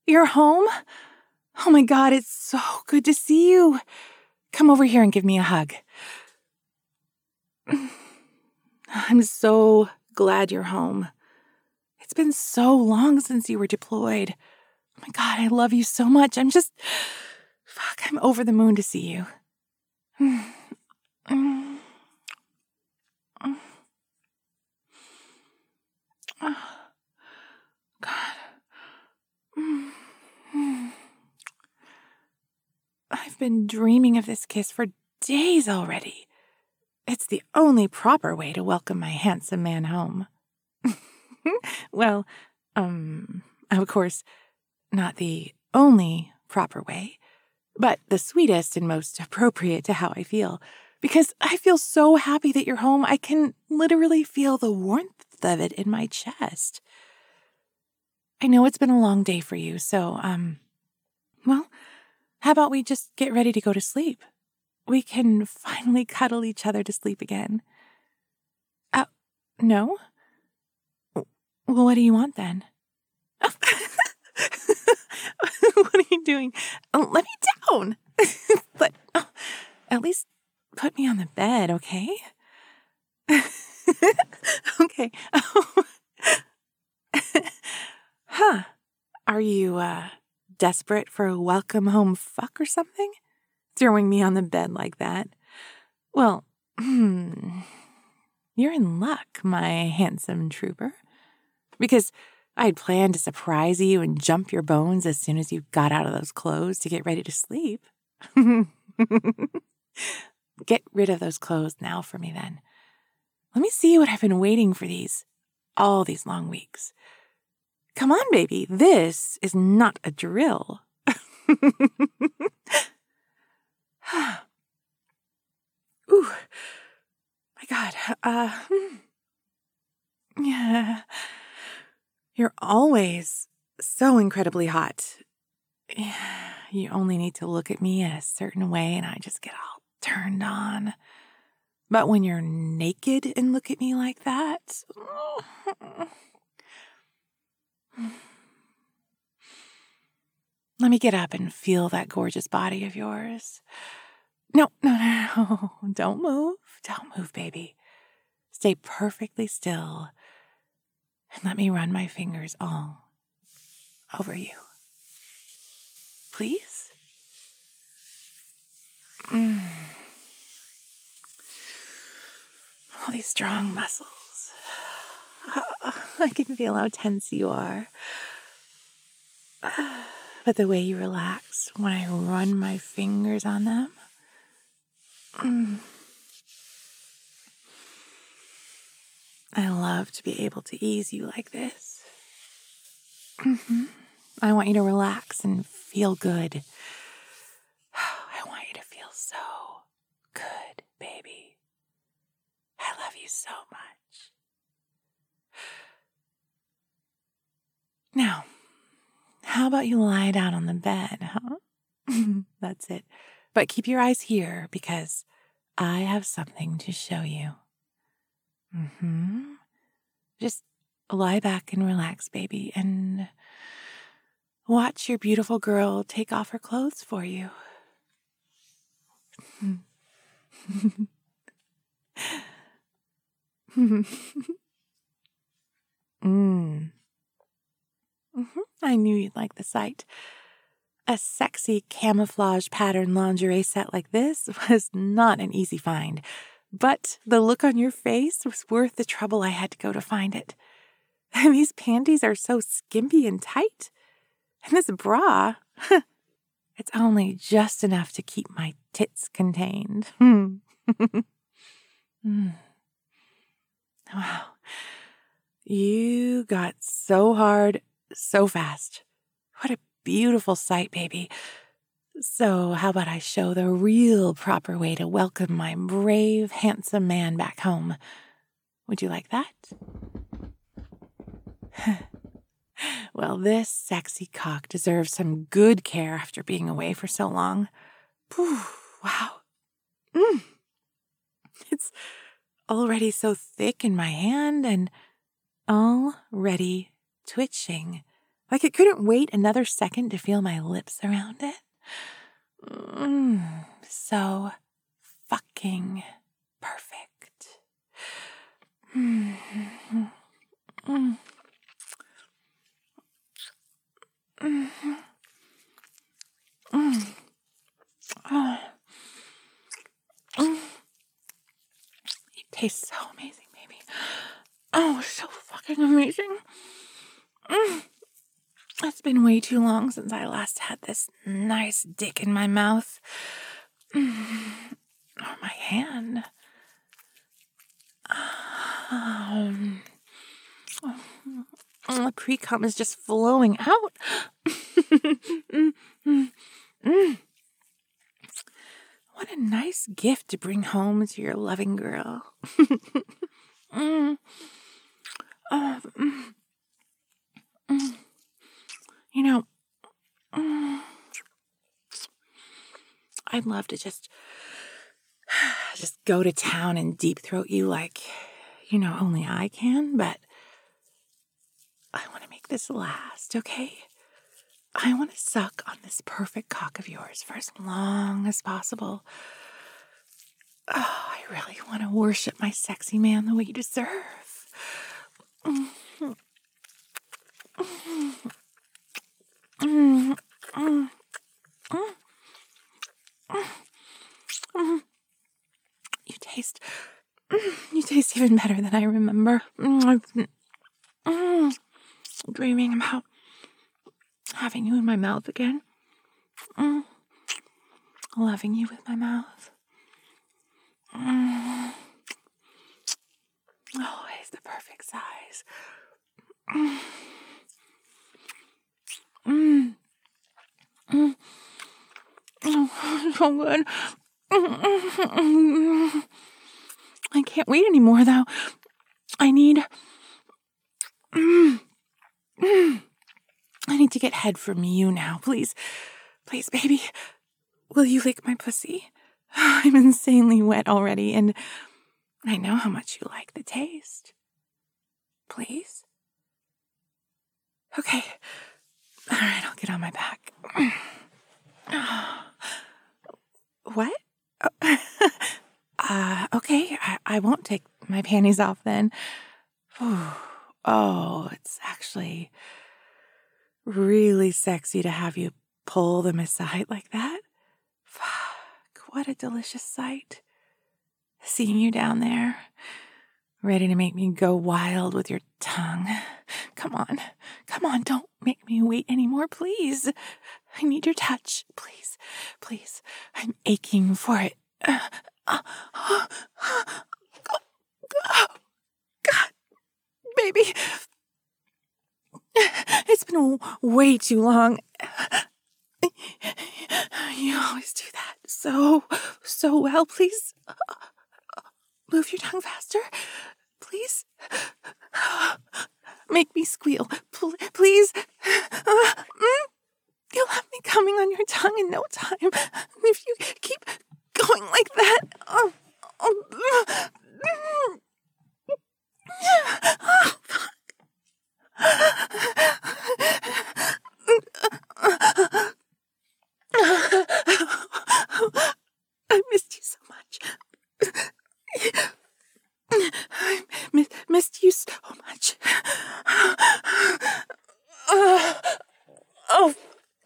You're home? Oh my God, it's so good to see you. Come over here and give me a hug. I'm so glad you're home. It's been so long since you were deployed. Oh my God, I love you so much. I'm over the moon to see you. God. I've been dreaming of this kiss for days already. It's the only proper way to welcome my handsome man home. Well, of course, not the only proper way, but the sweetest and most appropriate to how I feel. Because I feel so happy that you're home, I can literally feel the warmth of it in my chest. I know it's been a long day for you, so, well, how about we just get ready to go to sleep? We can finally cuddle each other to sleep again. No? Well, what do you want then? What are you doing? Let me down. At least put me on the bed, okay? Okay. Huh. Are you, desperate for a welcome home fuck or something? Throwing me on the bed like that? Well, you're in luck, my handsome trooper. Because I'd planned to surprise you and jump your bones as soon as you got out of those clothes to get ready to sleep. Get rid of those clothes now for me, then. Let me see what I've been waiting for all these long weeks. Come on, baby. This is not a drill. Ooh, my God. Yeah. You're always so incredibly hot. You only need to look at me a certain way and I just get all turned on. But when you're naked and look at me like that... Let me get up and feel that gorgeous body of yours. No. Don't move. Don't move, baby. Stay perfectly still and let me run my fingers all over you. Please? All these strong muscles. I can feel how tense you are. But the way you relax when I run my fingers on them. I love to be able to ease you like this. I want you to relax and feel good. I want you to feel so good, baby. I love you so much. Now, how about you lie down on the bed, huh? That's it. But keep your eyes here because I have something to show you. Just lie back and relax, baby, and watch your beautiful girl take off her clothes for you. I knew you'd like the sight. A sexy camouflage pattern lingerie set like this was not an easy find, but the look on your face was worth the trouble I had to go to find it. These panties are so skimpy and tight, and this bra, it's only just enough to keep my tits contained. Wow. You got so hard, so fast. What a beautiful sight, baby. So how about I show the real proper way to welcome my brave, handsome man back home? Would you like that? Well, this sexy cock deserves some good care after being away for so long. Wow. It's already so thick in my hand and already twitching Like it couldn't wait another second to feel my lips around it. So fucking perfect. Mm. Mm. Mm. Mm. Oh. Mm. You taste so amazing, baby. Oh, so fucking amazing. It's been way too long since I last had this nice dick in my mouth. Or my hand. The pre-cum is just flowing out. What a nice gift to bring home to your loving girl. You know, I'd love to just go to town and deep throat you like, only I can, but I want to make this last, okay? I want to suck on this perfect cock of yours for as long as possible. Oh, I really want to worship my sexy man the way you deserve. You taste even better than I remember. Dreaming about having you in my mouth again. Loving you with my mouth. Always the perfect size. So good. I can't wait anymore, though. I need to get head from you now. Please, baby. Will you lick my pussy? I'm insanely wet already, and I know how much you like the taste. Please? Okay. All right, I'll get on my back. What? Okay, I won't take my panties off then. Oh, it's actually really sexy to have you pull them aside like that. Fuck, what a delicious sight. Seeing you down there, ready to make me go wild with your tongue. Come on, don't make me wait anymore, please. I need your touch, please. I'm aching for it. God, baby. It's been way too long. You always do that so well. Please move your tongue faster. Please. Make me squeal. Please. You'll have me coming on your tongue in no time. If you keep going like that. Oh, fuck. I missed you so much. I missed you so much. Oh.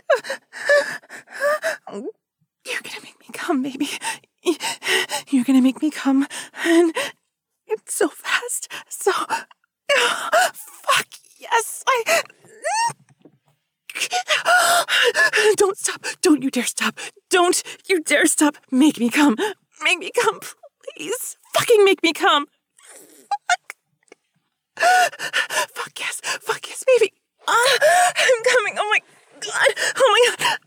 You're gonna make me come, baby. You're gonna make me come. And it's so fast. So. Fuck, yes. Don't stop. Don't you dare stop. Don't you dare stop. Make me come. Make me come, please. Fucking make me come. Fuck yes. Fuck yes, baby. I'm coming. Oh my God. Oh my God.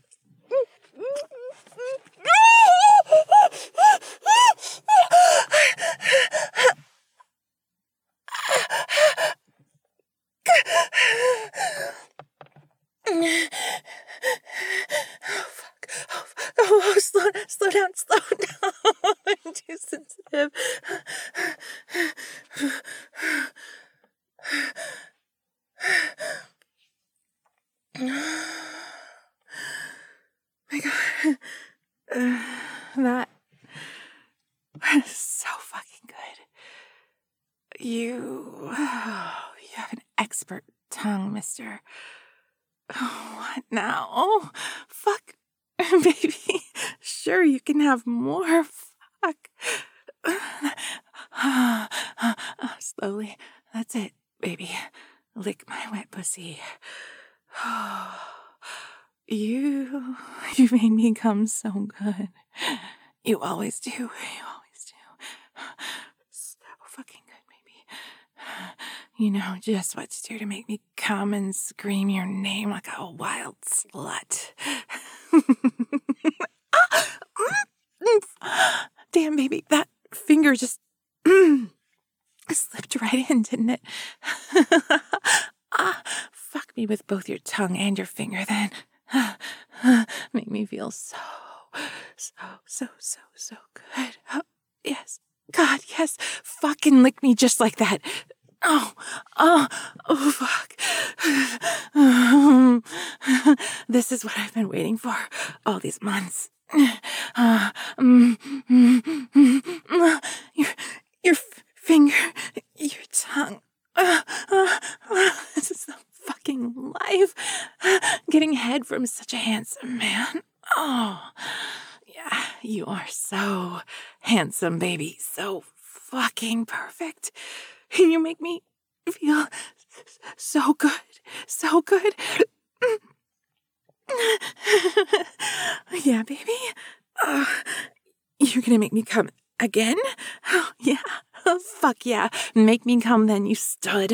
Oh, slow down. I'm too sensitive. Ooh, you have an expert tongue, mister. Oh, what now? Oh, fuck. Baby, sure, you can have more. Fuck. Slowly. That's it, baby. Lick my wet pussy. You made me come so good. You always do. You always do. So fucking good, baby. You know just what to do to make me come and scream your name like a wild slut. Damn, baby, that finger just slipped right in, didn't it? Fuck me with both your tongue and your finger then. Make me feel so good. Oh, yes. God, yes. Fucking lick me just like that. Oh, fuck. This is what I've been waiting for all these months. Your finger, your tongue. This is the fucking life. Getting head from such a handsome man. Oh, yeah, you are so handsome, baby. So fucking perfect. You make me feel so good. So good. Yeah, baby. You're gonna make me come again? Oh, yeah. Oh, fuck yeah. Make me come then, you stud.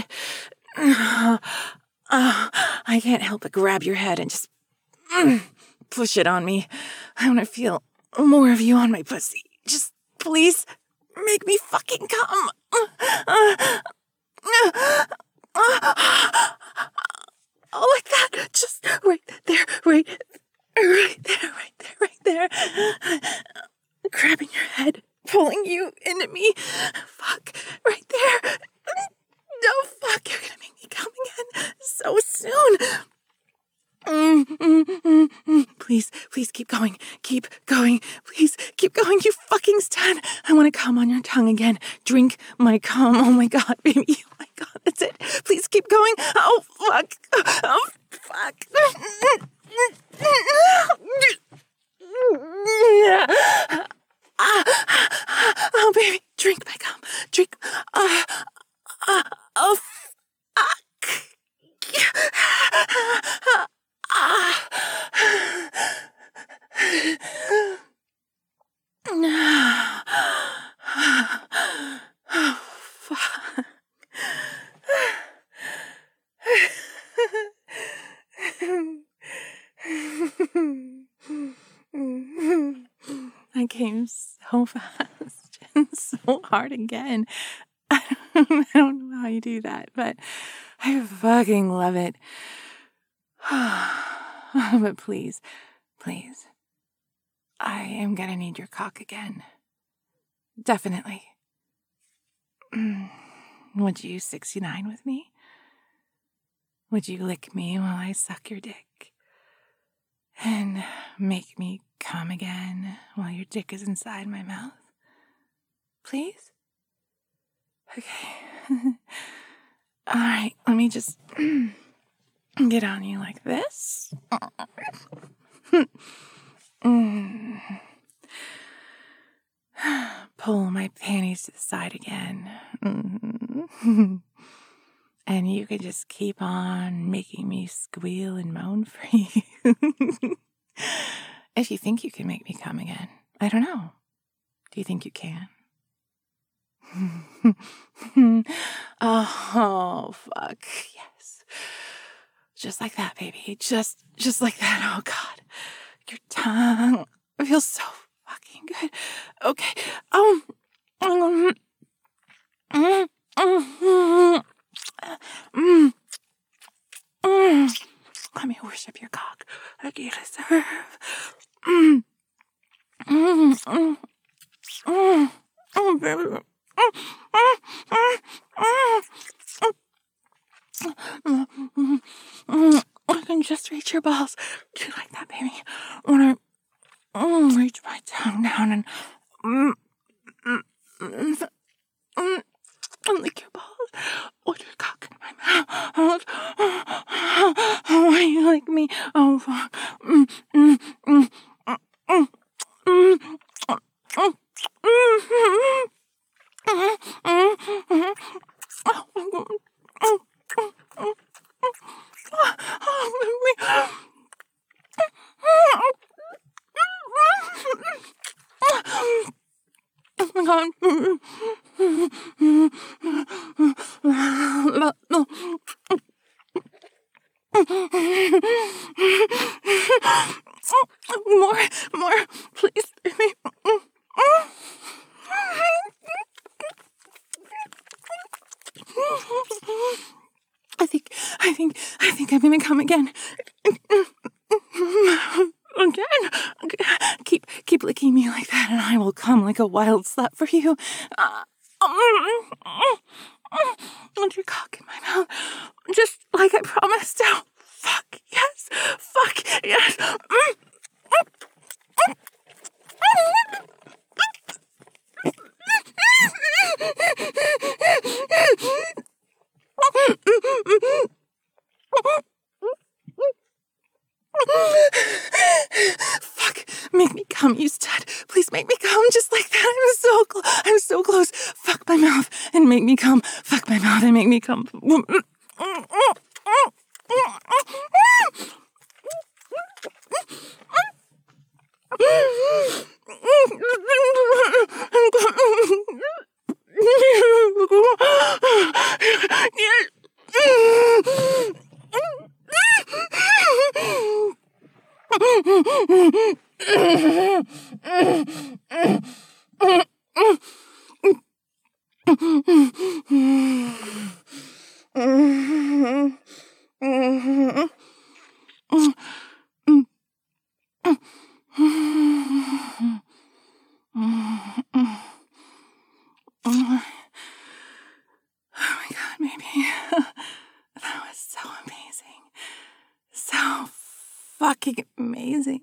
I can't help but grab your head and just push it on me. I want to feel more of you on my pussy. Just please make me fucking come. Oh, like that. Just right there, right there. Grabbing your head, pulling you into me. Fuck, right there. No, fuck, you're gonna make me come again so soon. Please keep going. Keep going. Please keep going, you fucking stud. I want to come on your tongue again. Drink my cum. Oh my god, baby. Oh my god, that's it. Please keep going. Oh, fuck. Oh, fuck. Oh, baby. Drink my cum. Drink. Oh, fuck. Oh, fuck. I came so fast and so hard again. I don't know how you do that, but I fucking love it. But please, I am gonna need your cock again. Definitely. Would you 69 with me? Would you lick me while I suck your dick? And make me come again while your dick is inside my mouth? Please? Okay. Alright, let me just get on you like this. Pull my panties to the side again. And you can just keep on making me squeal and moan for you. If you think you can make me come again. I don't know. Do you think you can? Oh, fuck. Yes. Just like that, baby. Just like that. Oh, God. Your tongue feels so fucking good. Okay. Let me worship your cock like you deserve. Baby. I can just reach your balls. Do you like that, baby? When I reach my tongue down and lick your balls. Why you like me? Oh, fuck. Oh my god. More, please, baby. I think I'm gonna come again. Again? Keep licking me like that, and I will come like a wild slut for you. And your cock in my mouth, just like I promised. Oh, fuck yes, fuck yes. Fuck, make me come, you stud. Please make me come just like that. I'm so close. Fuck my mouth and make me come. Fuck my mouth and make me come. Oh my god, baby. That was so amazing. So fucking amazing.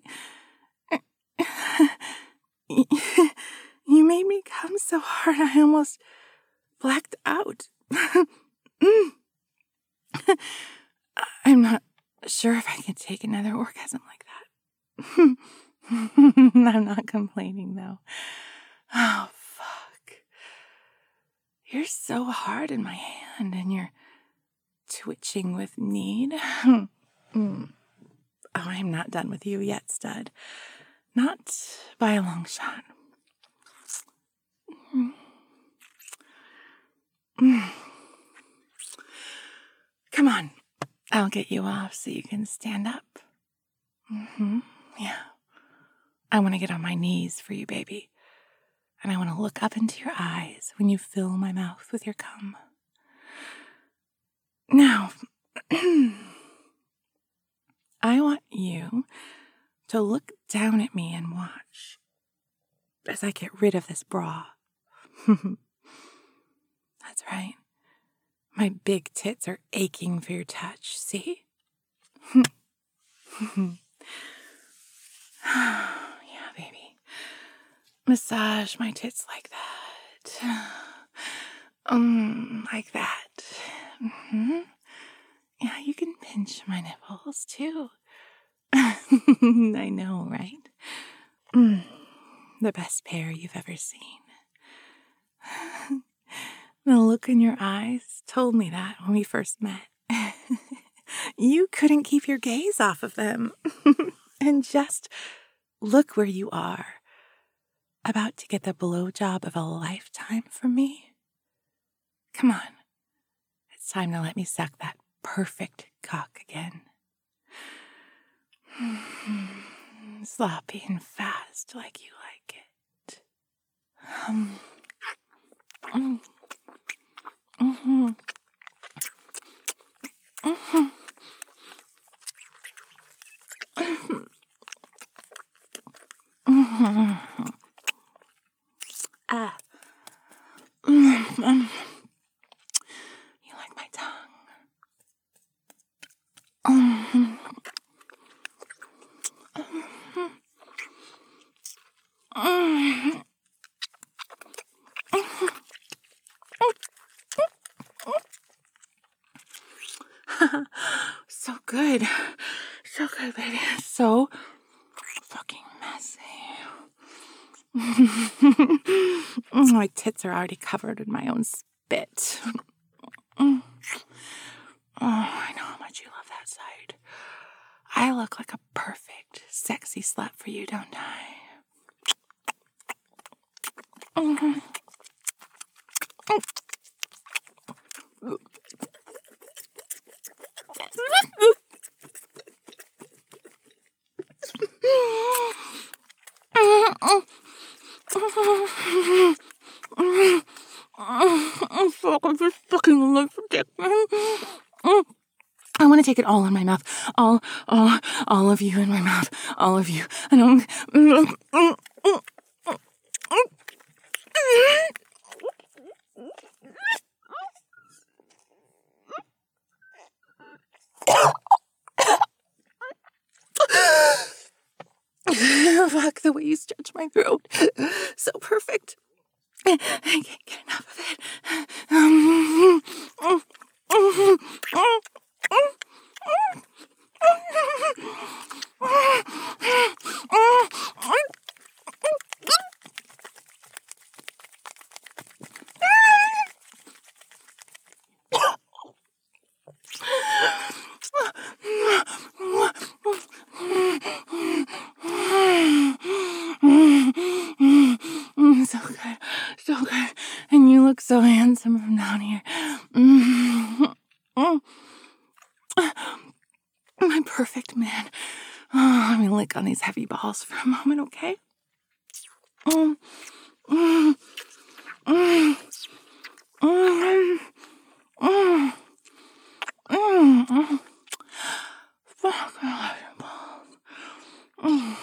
You made me come so hard I almost blacked out. I'm not sure if I can take another orgasm like that. I'm not complaining though. Oh, fuck. You're so hard in my hand and you're twitching with need. Oh, I'm not done with you yet, stud. Not by a long shot. Come on. I'll get you off so you can stand up. Yeah. I want to get on my knees for you, baby. And I want to look up into your eyes when you fill my mouth with your cum. Now, I want you to look down at me and watch as I get rid of this bra. That's right. My big tits are aching for your touch, see? Yeah, baby. Massage my tits like that. Like that. Yeah, you can pinch my nipples too. I know, right? The best pair you've ever seen. The look in your eyes told me that when we first met. You couldn't keep your gaze off of them. And just look where you are. About to get the blowjob of a lifetime from me. Come on. It's time to let me suck that perfect cock again. Sloppy and fast like you like it. You like my tongue? So good. So good, baby. So fucking messy. My tits are already covered in my own spit. Oh, I know how much you love that side. I look like a perfect, sexy slut for you, don't I? Fuck, I just fucking love dick. I want to take it all in my mouth. All of you in my mouth. All of you. I don't. Fuck, the way you stretch my throat. So perfect. I can't get enough of it. So good, so good. And you look so handsome from down here. My perfect man. Oh, let me lick on these heavy balls for a moment, okay? Fuck, I love your balls.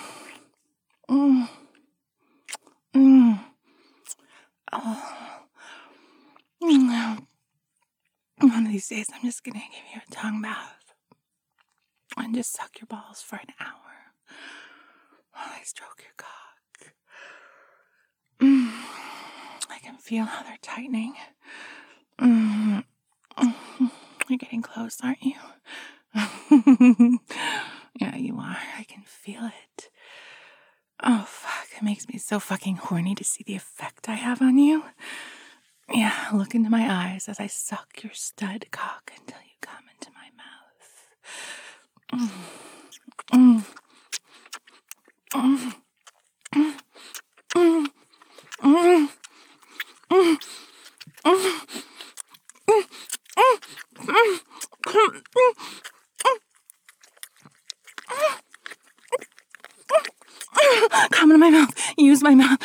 One of these days, I'm just gonna give you a tongue bath and just suck your balls for an hour while I stroke your cock. I can feel how they're tightening. You're getting close, aren't you? Yeah, you are. I can feel it. Oh, fuck. It makes me so fucking horny to see the effect I have on you. Yeah, look into my eyes as I suck your stud cock until you come into my mouth. Come into my mouth. Use my mouth.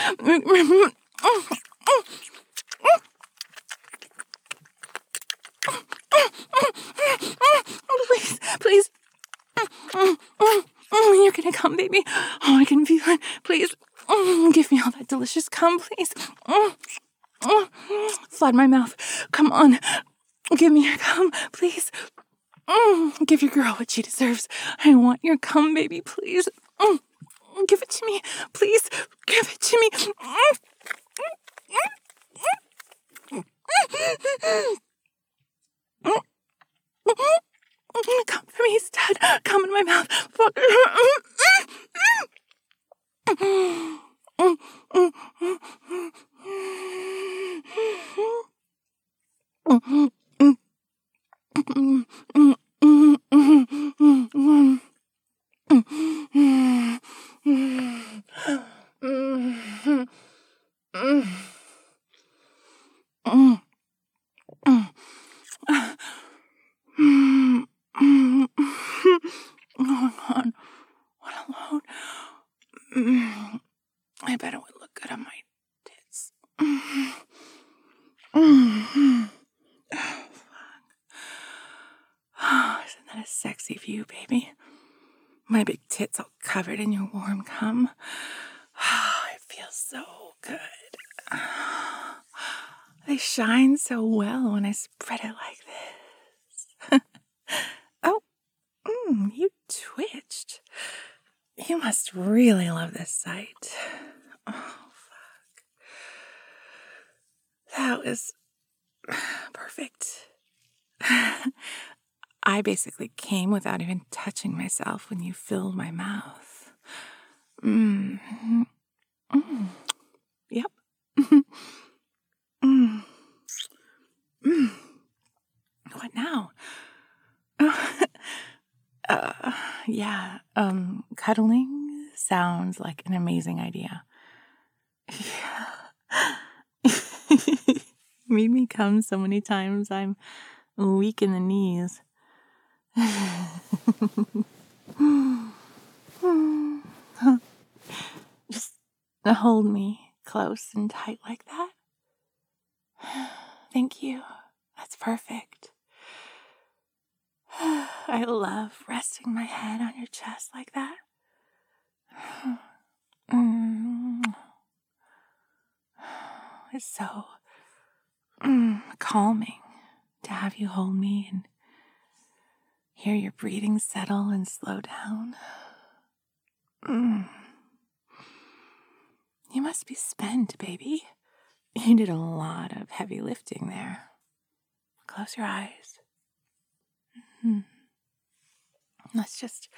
Please, please. You're gonna come, baby. Oh, I can feel it. Please, give me all that delicious cum, please. Flood my mouth. Come on. Give me your cum, please. Give your girl what she deserves. I want your cum, baby, please. Give it to me, please. Give it to me. Come for me, stud. Come in my mouth. Fuck. Oh God, what a load. I bet it would look good on my tits. Oh, isn't that a sexy view, baby? My big tits all covered in your warm cum. It feels so good. They shine so well when I spread it like this. Oh, you twitched. You must really love this sight. Oh, fuck. That was perfect. I basically came without even touching myself when you filled my mouth. Mm. Mm. Yep. Mm. Mm. What now? uh, yeah, cuddling sounds like an amazing idea. Yeah. Made me come so many times I'm weak in the knees. Just hold me close and tight like that. Thank you. That's perfect. I love resting my head on your chest like that. It's so calming to have you hold me and hear your breathing settle and slow down. You must be spent, baby. You did a lot of heavy lifting there. Close your eyes. Let's just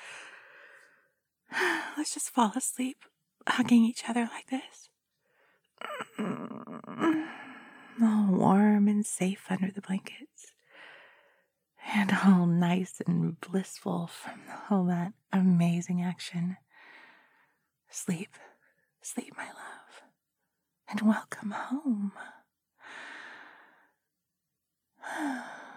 fall asleep, hugging each other like this. All warm and safe under the blankets. And all nice and blissful from all that amazing action. Sleep, sleep, my love, and welcome home.